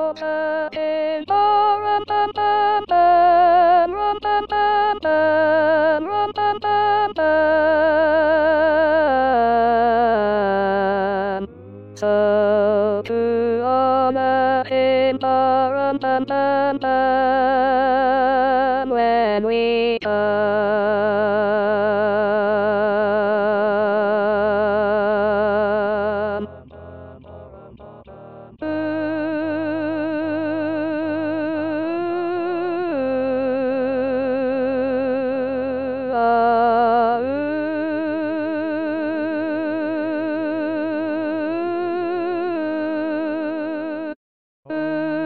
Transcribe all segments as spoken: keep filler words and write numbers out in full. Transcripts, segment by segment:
So to honor him, dum dum dum dum, when we come. Ooh, ah, ooh.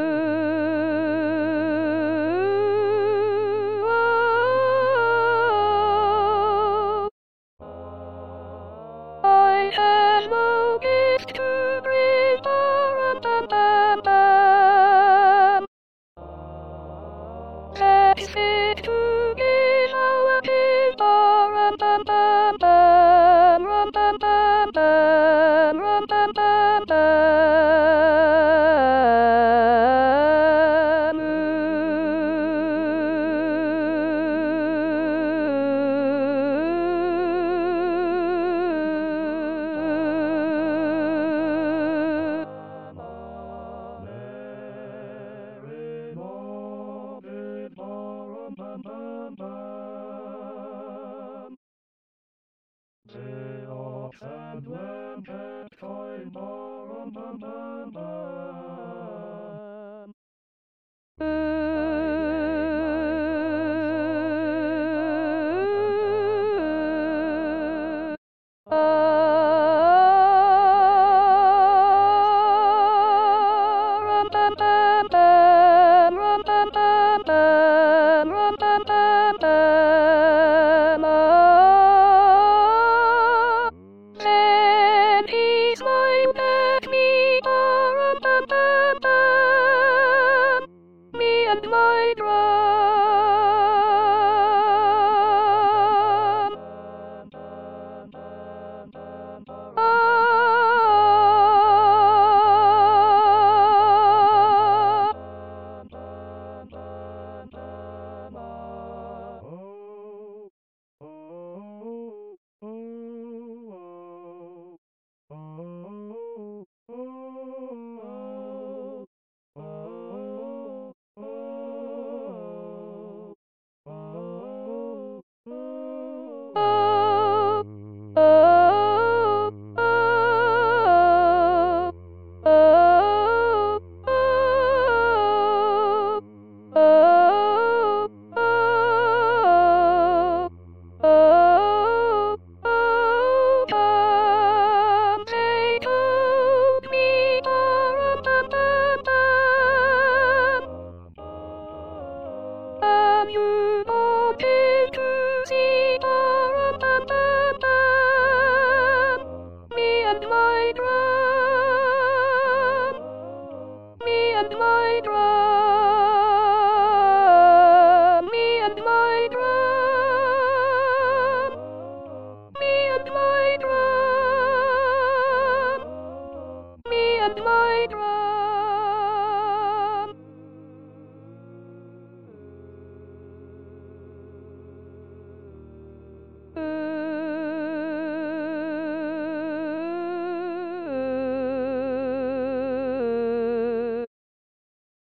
I have no gift to bring, dum dum dum dum. Let's stick together, dum dum dum dum, rum dum dum dum, rum dum dum dum. The ox and lamb kept going, bum bum bum bum.